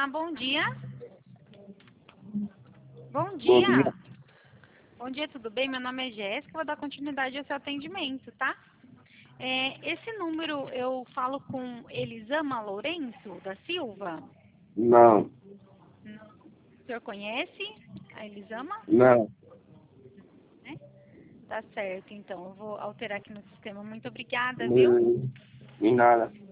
bom dia. Bom Bom dia. dia. Bom dia, tudo bem? Meu nome é Jéssica, vou dar continuidade ao seu atendimento, tá? Esse número eu falo com Elisama Lourenço da Silva? Não, Não. O senhor conhece a Elisama? não. Né? Tá certo, então eu vou alterar aqui no sistema. Muito obrigada, viu? De nada.